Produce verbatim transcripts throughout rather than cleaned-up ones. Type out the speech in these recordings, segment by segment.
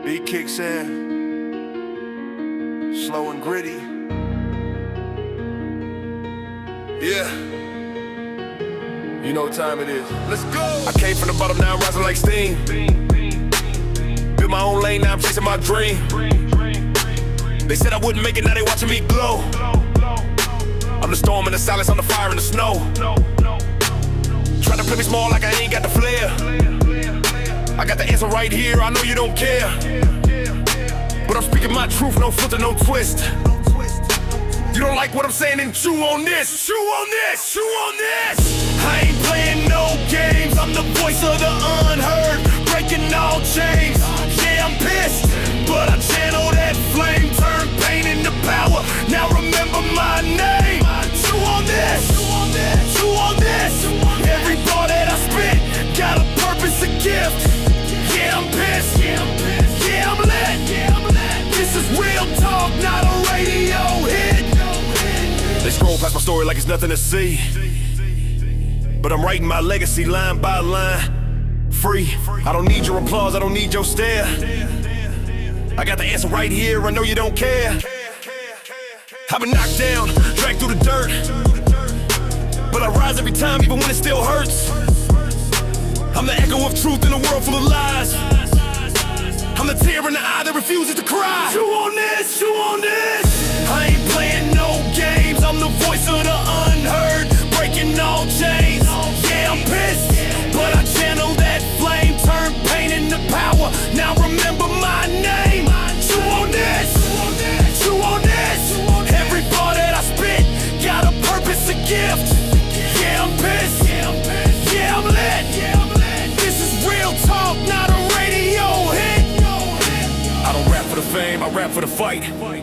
Beat kicks in, slow and gritty. Yeah, you know what time it is. Let's go. I came from the bottom, now I'm rising like steam. Built my own lane, now I'm chasing my dream. They said I wouldn't make it, now they watching me glow. I'm the storm in the silence, I'm the fire in the snow. Try to play me small like I ain't got the flair. I got the answer right here, I know you don't care. But I'm speaking my truth, no filter, no twist. You don't like what I'm saying, then chew on this. Chew on this, chew on this. I ain't playing no games, I'm the voice of the unheard, breaking all chains. Yeah, I'm pissed, but I channel that flame, turn pain into power. Now remember my name. Chew on this, chew on this. Every thought that I spit got a purpose, a gift. Yeah, I'm pissed, yeah, I'm lit. This is real talk, not a radio hit. They scroll past my story like it's nothing to see, but I'm writing my legacy line by line. Free, I don't need your applause, I don't need your stare. I got the answer right here, I know you don't care. I've been knocked down, dragged through the dirt, but I rise every time even when it still hurts. I'm the echo of truth in a world full of lies. I'm the tear in the eye that refuses to cry. Chew on this, chew on this. I ain't playing no games, I'm the voice of the unheard, breaking all chains. Yeah, I'm pissed, but I channel that flame, turn pain into power. Now remember my name. Chew on this, chew on this. Every bar that I spit got a purpose, a gift. Yeah, I'm pissed, yeah, I'm lit. This is real talk, not a radio hit. I don't rap for the fame, I rap for the fight.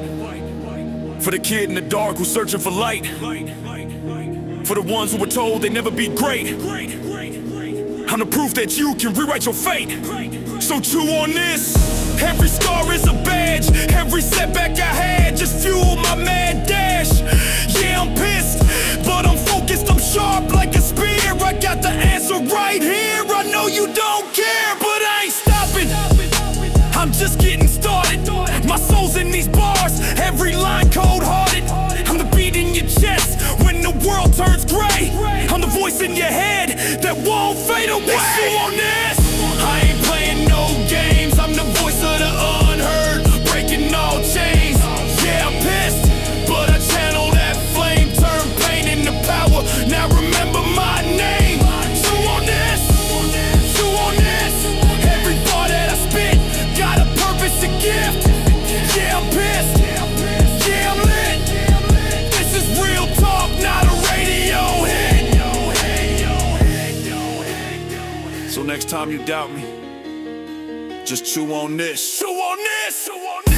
For the kid in the dark who's searching for light. For the ones who were told they'd never be great. I'm the proof that you can rewrite your fate. So chew on this. Every scar is a badge. Every setback I had just fueled my mad dash. Yeah, I'm pissed, but I'm focused, I'm sharp like a spear. I got the answer right here. I know you don't care, but I ain't stopping. I'm just getting started. My soul's in these bars, every line cold-hearted. I'm the beat in your chest when the world turns gray. I'm the voice in your head that won't fade away. Chew on this. I ain't playing no games, I'm the voice of the unheard, breaking all chains. Yeah, I'm pissed, but I channel that flame, turn pain into power. Now remember my name. Chew on this, chew on this. Every thought that I spit got a purpose, a gift. Yeah, I'm pissed, yeah, I'm lit. This is real talk, not a radio hit. So next time you doubt me, just chew on this. Chew on this, chew on this.